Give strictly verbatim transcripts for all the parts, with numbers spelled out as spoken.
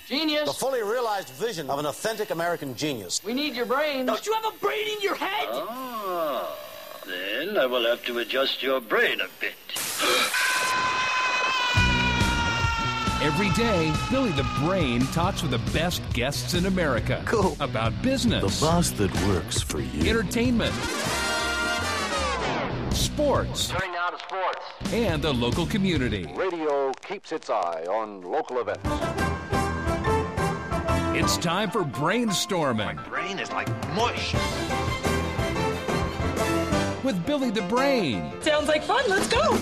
Genius. The fully realized vision of an authentic American genius. We need your brain. Don't you have a brain in your head? Ah, then I will have to adjust your brain a bit. Every day, Billy the Brain talks with the best guests in America. Cool. About business. The boss that works for you. Entertainment. Sports. Turning now to sports. And the local community. Radio keeps its eye on local events. It's time for Brainstorming. My brain is like mush. With Billy the Brain. Sounds like fun. Let's go.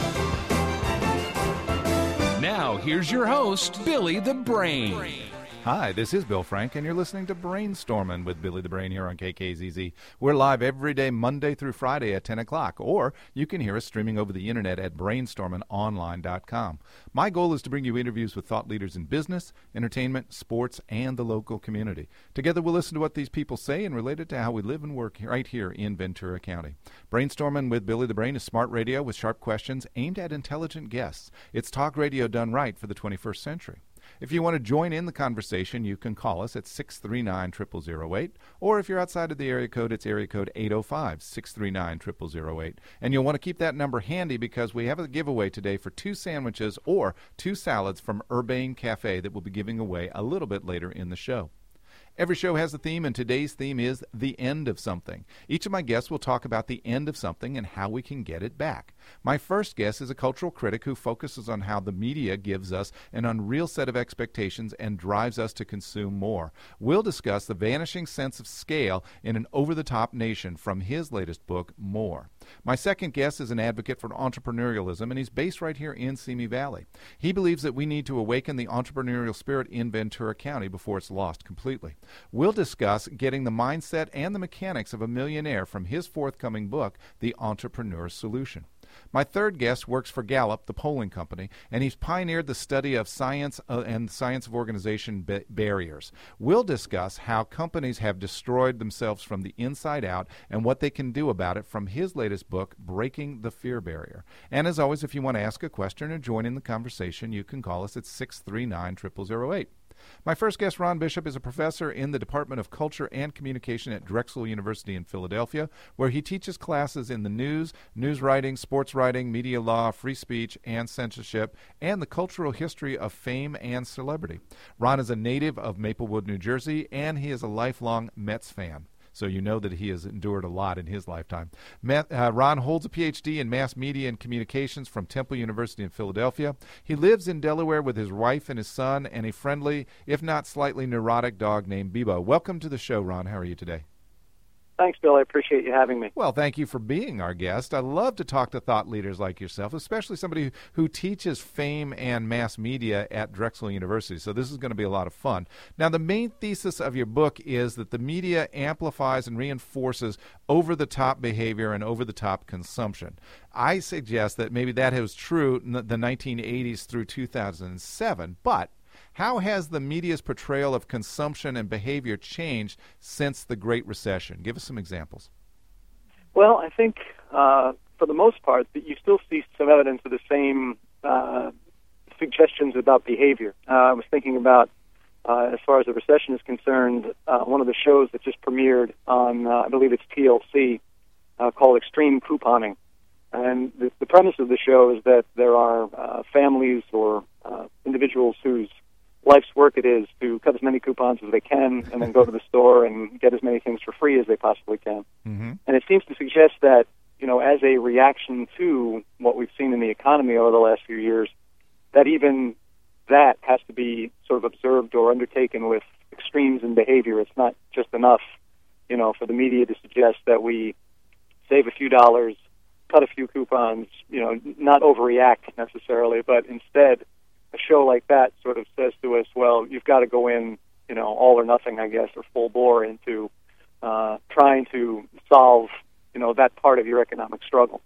Now, here's your host, Billy the Brain. Hi, this is Bill Frank, and you're listening to Brainstorming with Billy the Brain here on K K Z Z. We're live every day, Monday through Friday at ten o'clock, or you can hear us streaming over the internet at brainstorming online dot com. My goal is to bring you interviews with thought leaders in business, entertainment, sports, and the local community. Together, we'll listen to what these people say and relate it to how we live and work right here in Ventura County. Brainstorming with Billy the Brain is smart radio with sharp questions aimed at intelligent guests. It's talk radio done right for the twenty-first century. If you want to join in the conversation, you can call us at six three nine, zero zero zero eight, or if you're outside of the area code, it's area code eight oh five, six three nine, zero zero zero eight. And you'll want to keep that number handy because we have a giveaway today for two sandwiches or two salads from Urbane Cafe that we'll be giving away a little bit later in the show. Every show has a theme, and today's theme is the end of something. Each of my guests will talk about the end of something and how we can get it back. My first guest is a cultural critic who focuses on how the media gives us an unreal set of expectations and drives us to consume more. We'll discuss the vanishing sense of scale in an over-the-top nation from his latest book, More. My second guest is an advocate for entrepreneurialism, and he's based right here in Simi Valley. He believes that we need to awaken the entrepreneurial spirit in Ventura County before it's lost completely. We'll discuss getting the mindset and the mechanics of a millionaire from his forthcoming book, The Entrepreneur's Solution. My third guest works for Gallup, the polling company, and he's pioneered the study of science uh, and science of organization ba- barriers. We'll discuss how companies have destroyed themselves from the inside out and what they can do about it from his latest book, Breaking the Fear Barrier. And as always, if you want to ask a question or join in the conversation, you can call us at six three nine, zero zero zero eight. My first guest, Ron Bishop, is a professor in the Department of Culture and Communication at Drexel University in Philadelphia, where he teaches classes in the news, news writing, sports writing, media law, free speech, and censorship, and the cultural history of fame and celebrity. Ron is a native of Maplewood, New Jersey, and he is a lifelong Mets fan. So you know that he has endured a lot in his lifetime. Matt, uh, Ron holds a P H D in Mass Media and Communications from Temple University in Philadelphia. He lives in Delaware with his wife and his son and a friendly, if not slightly neurotic dog named Bibo. Welcome to the show, Ron. How are you today? Thanks, Bill. I appreciate you having me. Well, thank you for being our guest. I love to talk to thought leaders like yourself, especially somebody who teaches fame and mass media at Drexel University. So this is going to be a lot of fun. Now, the main thesis of your book is that the media amplifies and reinforces over-the-top behavior and over-the-top consumption. I suggest that maybe that was true in the nineteen eighties through two thousand seven, but how has the media's portrayal of consumption and behavior changed since the Great Recession? Give us some examples. Well, I think uh, for the most part that you still see some evidence of the same uh, suggestions about behavior. Uh, I was thinking about, uh, as far as the recession is concerned, uh, one of the shows that just premiered on, uh, I believe it's T L C, uh, called Extreme Couponing. And the, the premise of the show is that there are uh, families or uh, individuals whose life's work it is to cut as many coupons as they can and then go to the store and get as many things for free as they possibly can. Mm-hmm. And it seems to suggest that, you know, as a reaction to what we've seen in the economy over the last few years, that even that has to be sort of observed or undertaken with extremes in behavior. It's not just enough, you know, for the media to suggest that we save a few dollars, cut a few coupons, you know, not overreact necessarily, but instead a show like that sort of says to us, well, you've got to go in, you know, all or nothing, I guess, or full bore into uh, trying to solve, you know, that part of your economic struggle.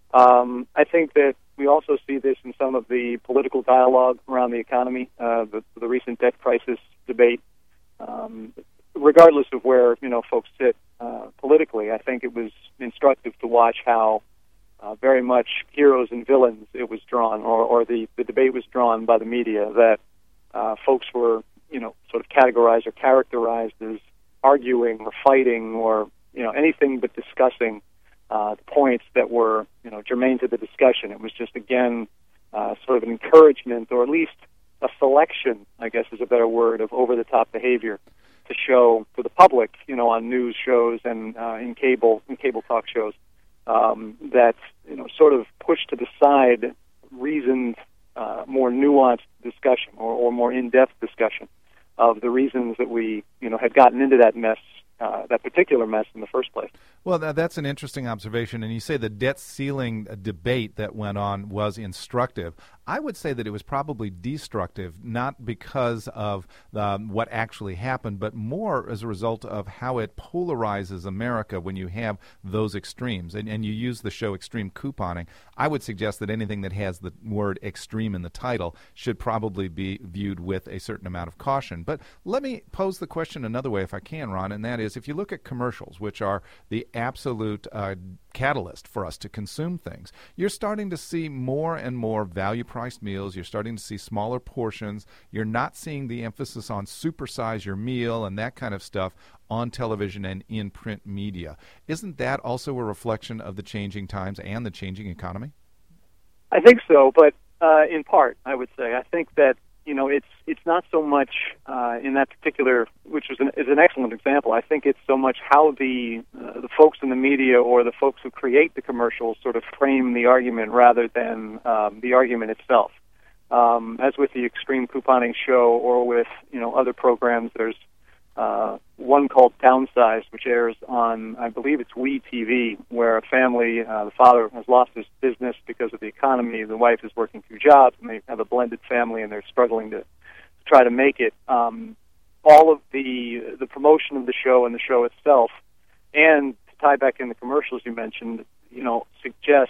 Um, I think that we also see this in some of the political dialogue around the economy, uh, the, the recent debt crisis debate. Um, regardless of where, you know, folks sit uh, politically, I think it was instructive to watch how Uh, very much heroes and villains it was drawn, or, or the, the debate was drawn by the media, that uh, folks were you know, sort of categorized or characterized as arguing or fighting or, you know, anything but discussing uh, the points that were, you know, germane to the discussion. It was just, again, uh, sort of an encouragement, or at least a selection, I guess is a better word, of over-the-top behavior to show to the public, you know, on news shows and uh, in cable in cable talk shows, um, that, you know, sort of push to the side reasoned, uh, more nuanced discussion or, or more in-depth discussion of the reasons that we, you know, had gotten into that mess, uh, that particular mess in the first place. Well, that, that's an interesting observation. And you say the debt ceiling debate that went on was instructive. I would say that it was probably destructive, not because of um, what actually happened, but more as a result of how it polarizes America when you have those extremes. And, and you use the show Extreme Couponing. I would suggest that anything that has the word extreme in the title should probably be viewed with a certain amount of caution. But let me pose the question another way, if I can, Ron, and that is, if you look at commercials, which are the absolute uh, catalyst for us to consume things, you're starting to see more and more value-priced meals. You're starting to see smaller portions. You're not seeing the emphasis on supersize your meal and that kind of stuff on television and in print media. Isn't that also a reflection of the changing times and the changing economy? I think so, but uh, in part, I would say. I think that, you know, it's it's not so much uh, in that particular, which is an, is an excellent example. I think it's so much how the uh, the folks in the media or the folks who create the commercials sort of frame the argument rather than um, the argument itself. Um, as with the Extreme Couponing show or with, you know, other programs, there's uh, one called Downsized, which airs on, I believe it's WE T V, where a family, uh, the father has lost his business because of the economy, the wife is working two jobs, and they have a blended family, and they're struggling to, to try to make it. Um, all of the the promotion of the show and the show itself, and to tie back in the commercials you mentioned, you know, suggest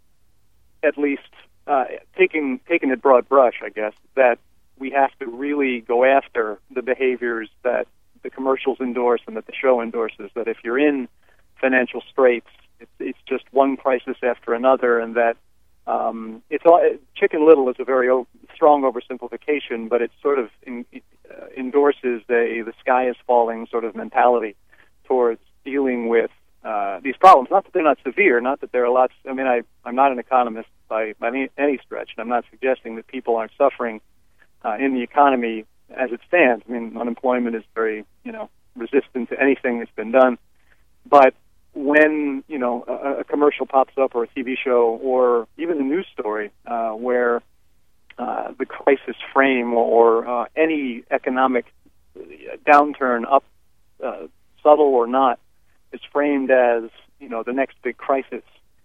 at least uh, taking taking it broad brush, I guess, that we have to really go after the behaviors that the commercials endorse and that the show endorses, that if you're in financial straits, it's, it's just one crisis after another, and that um, it's all, Chicken Little is a very o- strong oversimplification, but it sort of in, uh, endorses a the sky is falling sort of mentality towards dealing with uh, these problems. Not that they're not severe, not that there are lots. I mean, I, I'm not an economist by, by any, any stretch, and I'm not suggesting that people aren't suffering uh, in the economy as it stands. I mean, unemployment is very, you know, resistant to anything that's been done. But when, you know, a, a commercial pops up, or a T V show, or even a news story uh, where uh, the crisis frame or uh, any economic downturn, up uh, subtle or not, is framed as, you know, the next big crisis,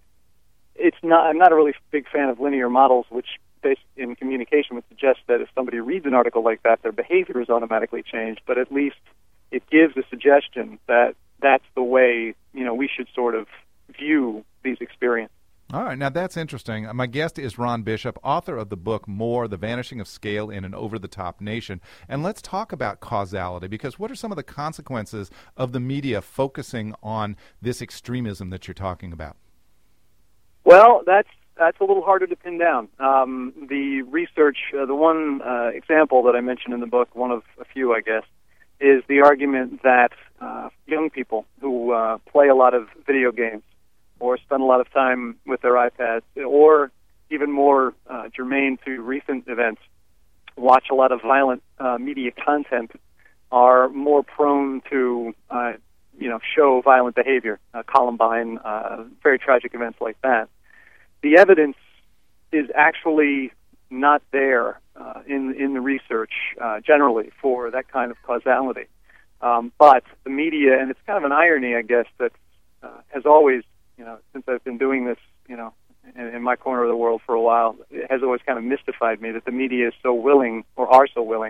it's not. I'm not a really big fan of linear models, which in communication would suggest that if somebody reads an article like that, their behavior is automatically changed, but at least it gives a suggestion that that's the way, you know, we should sort of view these experiences. All right, now that's interesting. My guest is Ron Bishop, author of the book More, The Vanishing of Scale in an Over-the-Top Nation. And let's talk about causality, because what are some of the consequences of the media focusing on this extremism that you're talking about? Well, that's That's a little harder to pin down. Um, the research, uh, the one uh, example that I mentioned in the book, one of a few, I guess, is the argument that uh, young people who uh, play a lot of video games or spend a lot of time with their iPads, or even more uh, germane to recent events, watch a lot of violent uh, media content, are more prone to, uh, you know, show violent behavior, uh, Columbine, uh, very tragic events like that. The evidence is actually not there uh, in in the research uh, generally for that kind of causality. Um, but the media, and it's kind of an irony, I guess, that uh, has always, you know, since I've been doing this, you know, in, in my corner of the world for a while, it has always kind of mystified me that the media is so willing, or are so willing,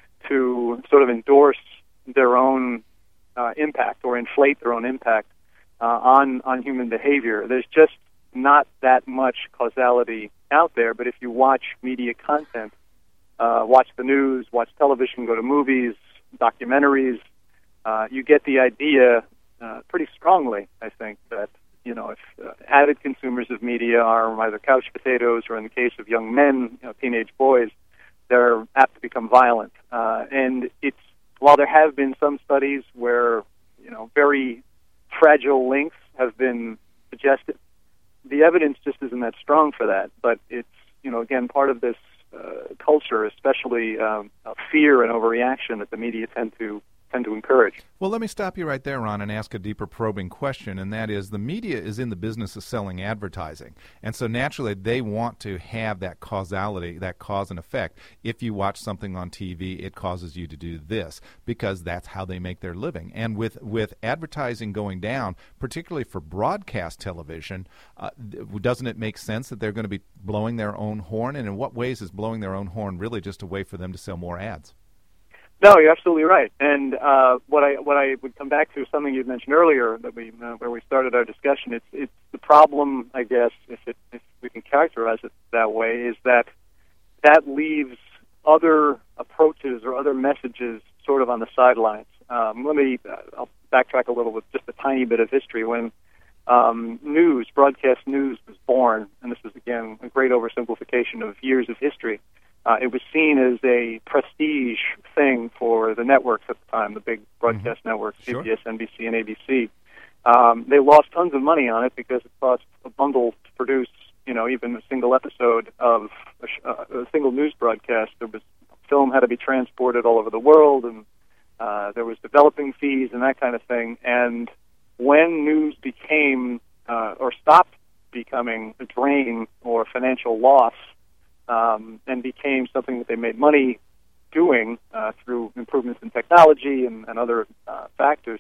to sort of endorse their own uh, impact or inflate their own impact uh, on on human behavior. There's just not that much causality out there, but if you watch media content, uh, watch the news, watch television, go to movies, documentaries, uh, you get the idea uh, pretty strongly, I think, that, you know, if uh, avid consumers of media are either couch potatoes or, in the case of young men, you know, teenage boys, they're apt to become violent. Uh, and it's while there have been some studies where you know very fragile links have been suggested, the evidence just isn't that strong for that. But it's you know again part of this uh, culture, especially um, of fear and overreaction that the media tend to tend to encourage. Well, let me stop you right there, Ron, and ask a deeper probing question, and that is the media is in the business of selling advertising, and so naturally they want to have that causality, that cause and effect. If you watch something on T V, it causes you to do this, because that's how they make their living. And with, with advertising going down, particularly for broadcast television, uh, doesn't it make sense that they're going to be blowing their own horn? And in what ways is blowing their own horn really just a way for them to sell more ads? No, you're absolutely right. And uh, what I what I would come back to is something you mentioned earlier that we uh, where we started our discussion. It's it's the problem, I guess, if it if we can characterize it that way, is that that leaves other approaches or other messages sort of on the sidelines. Um, let me uh, I'll backtrack a little with just a tiny bit of history. When um, news, broadcast news, was born, and this is again a great oversimplification of years of history. Uh, it was seen as a prestige thing for the networks at the time, the big broadcast mm-hmm. networks, sure. C B S, N B C, and A B C. Um, they lost tons of money on it because it cost a bundle to produce, you know, even a single episode of a, sh- uh, a single news broadcast. There was film had to be transported all over the world, and uh, there was developing fees and that kind of thing. And when news became uh, or stopped becoming a drain or financial loss, Um, and became something that they made money doing uh, through improvements in technology and, and other uh, factors.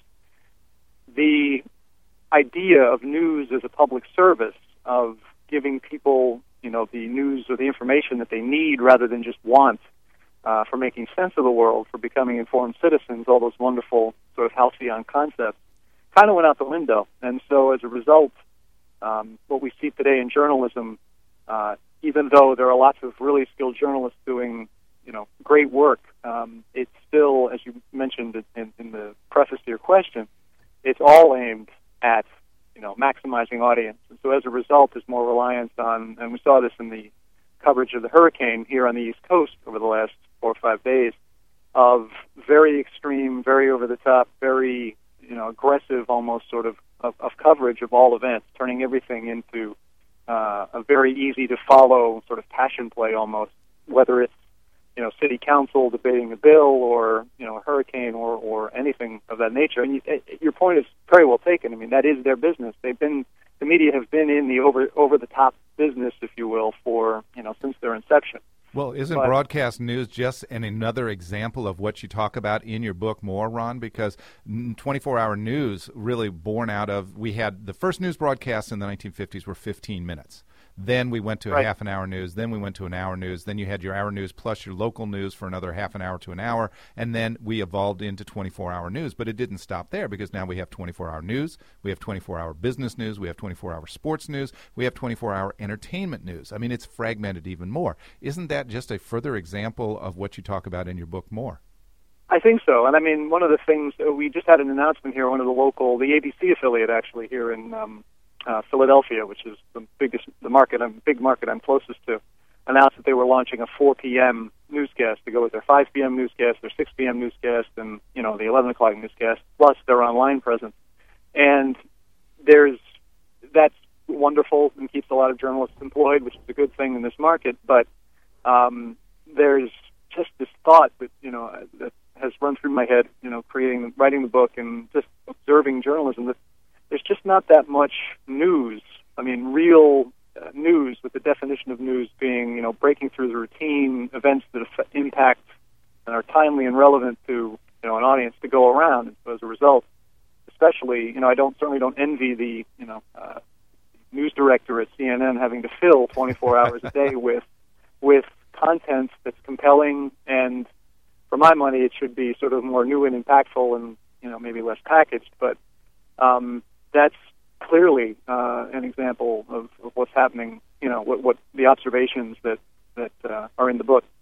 The idea of news as a public service, of giving people, you know, the news or the information that they need rather than just want uh, for making sense of the world, for becoming informed citizens, all those wonderful sort of halcyon concepts, kind of went out the window. And so as a result, um, what we see today in journalism, uh, even though there are lots of really skilled journalists doing, you know, great work, um, it's still, as you mentioned in, in the preface to your question, it's all aimed at, you know, maximizing audience. And so as a result, there's more reliance on, and we saw this in the coverage of the hurricane here on the East Coast over the last four or five days, of very extreme, very over-the-top, very, you know, aggressive almost sort of, of, of coverage of all events, turning everything into Uh, a very easy-to-follow sort of passion play almost, whether it's, you know, city council debating a bill or, you know, a hurricane or, or anything of that nature. And you, your point is very well taken. I mean, that is their business. They've been, the media have been in the over, over-the-top business, if you will, for, you know, since their inception. Well, isn't but, broadcast news just an, another example of what you talk about in your book more, Ron? Because twenty-four hour news really born out of, we had the first news broadcasts in the nineteen fifties were fifteen minutes. Then we went to a right. half an hour news. Then we went to an hour news. Then you had your hour news plus your local news for another half an hour to an hour. And then we evolved into twenty-four hour news. But it didn't stop there, because now we have twenty-four hour news. We have twenty-four hour business news. We have twenty-four hour sports news. We have twenty-four hour entertainment news. I mean, it's fragmented even more. Isn't that just a further example of what you talk about in your book more? I think so. And I mean, one of the things, uh, we just had an announcement here, one of the local, the A B C affiliate actually here in um, Uh, Philadelphia, which is the biggest, the market, I'm big market I'm closest to, announced that they were launching a four p.m. newscast to go with their five p.m. newscast, their six p.m. newscast, and you know the eleven o'clock newscast, plus their online presence. And there's that's wonderful and keeps a lot of journalists employed, which is a good thing in this market. But um, there's just this thought that you know that has run through my head, you know, creating, writing the book, and just observing journalism, that there's just not that much news. I mean, real uh, news, with the definition of news being, you know, breaking through the routine, events that affect, impact and are timely and relevant to, you know, an audience to go around. And so as a result, especially, you know, I don't certainly don't envy the, you know, uh, news director at C N N having to fill twenty-four hours a day with with content that's compelling, and for my money, it should be sort of more new and impactful, and you know, maybe less packaged, but. Um, That's clearly uh, an example of, of what's happening. You know, what, what the observations that that uh, are in the book.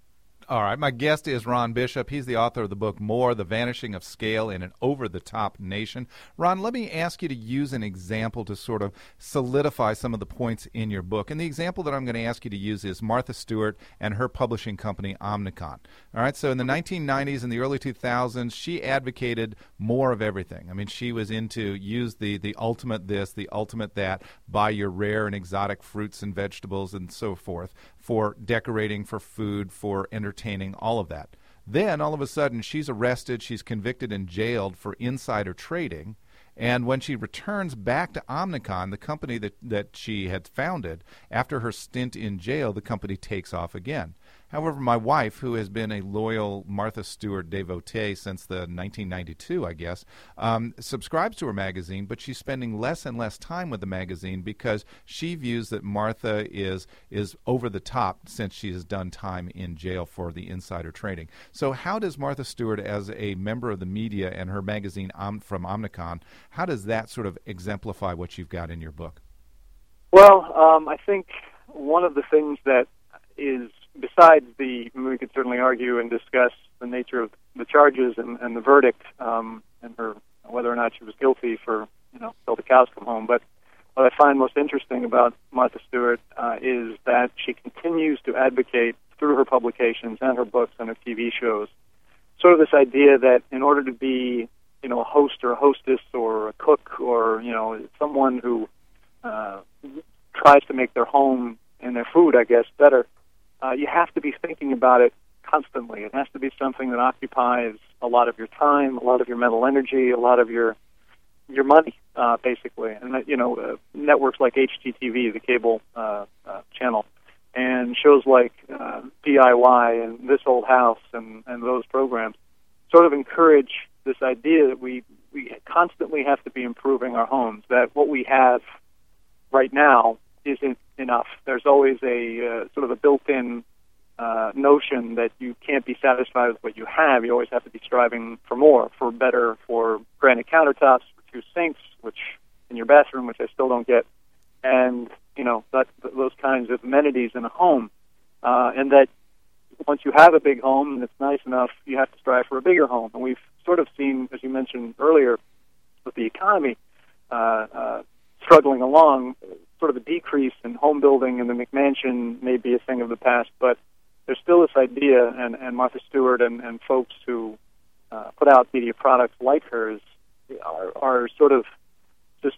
All right, my guest is Ron Bishop. He's the author of the book More, The Vanishing of Scale in an Over-the-Top Nation. Ron, let me ask you to use an example to sort of solidify some of the points in your book. And the example that I'm going to ask you to use is Martha Stewart and her publishing company, Omnicom. All right, so in the nineteen nineties and the early two thousands, she advocated more of everything. I mean, she was into use the, the ultimate this, the ultimate that, buy your rare and exotic fruits and vegetables and so forth, for decorating, for food, for entertaining, all of that. Then, all of a sudden, she's arrested, she's convicted and jailed for insider trading, and when she returns back to Omnicom, the company that, that she had founded, after her stint in jail, the company takes off again. However, my wife, who has been a loyal Martha Stewart devotee since the nineteen ninety-two, I guess, um, subscribes to her magazine, but she's spending less and less time with the magazine because she views that Martha is is over the top since she has done time in jail for the insider trading. So how does Martha Stewart, as a member of the media and her magazine Om- from Omnicom, how does that sort of exemplify what you've got in your book? Well, um, I think one of the things that is, besides the, we could certainly argue and discuss the nature of the charges and, and the verdict, um, and her, whether or not she was guilty for, you know, till the cows come home. But what I find most interesting about Martha Stewart uh, is that she continues to advocate through her publications and her books and her T V shows, sort of this idea that in order to be, you know, a host or a hostess or a cook or, you know, someone who uh, tries to make their home and their food, I guess, better, Uh, you have to be thinking about it constantly. It has to be something that occupies a lot of your time, a lot of your mental energy, a lot of your your money, uh, basically. And, that, you know, uh, networks like H G T V, the cable uh, uh, channel, and shows like uh, D I Y and This Old House and, and those programs sort of encourage this idea that we, we constantly have to be improving our homes, that what we have right now isn't enough. There's always a uh, sort of a built-in uh, notion that you can't be satisfied with what you have. You always have to be striving for more, for better, for granite countertops, for two sinks, which in your bathroom, which I still don't get, and you know that, those kinds of amenities in a home. Uh, and that once you have a big home and it's nice enough, you have to strive for a bigger home. And we've sort of seen, as you mentioned earlier, with the economy uh, uh, struggling along, sort of a decrease in home building, and the McMansion may be a thing of the past, but there's still this idea, and, and Martha Stewart and, and folks who uh, put out media products like hers are, are sort of just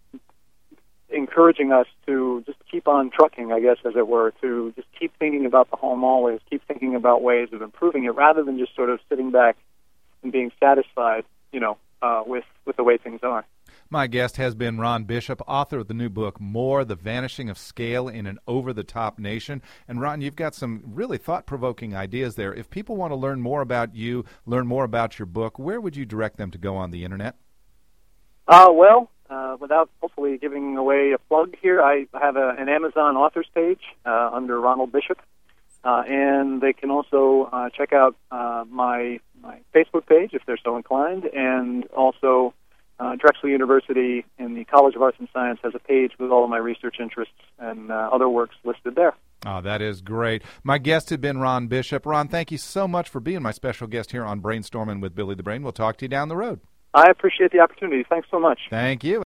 encouraging us to just keep on trucking, I guess, as it were, to just keep thinking about the home always, keep thinking about ways of improving it, rather than just sort of sitting back and being satisfied, you know, uh, with, with the way things are. My guest has been Ron Bishop, author of the new book, More, The Vanishing of Scale in an Over-the-Top Nation. And, Ron, you've got some really thought-provoking ideas there. If people want to learn more about you, learn more about your book, where would you direct them to go on the Internet? Uh, well, uh, without hopefully giving away a plug here, I have a, an Amazon authors page uh, under Ronald Bishop. Uh, and they can also uh, check out uh, my, my Facebook page if they're so inclined, and also Uh, Drexel University in the College of Arts and Science has a page with all of my research interests and uh, other works listed there. Oh, that is great. My guest had been Ron Bishop. Ron, thank you so much for being my special guest here on Brainstorming with Billy the Brain. We'll talk to you down the road. I appreciate the opportunity. Thanks so much. Thank you.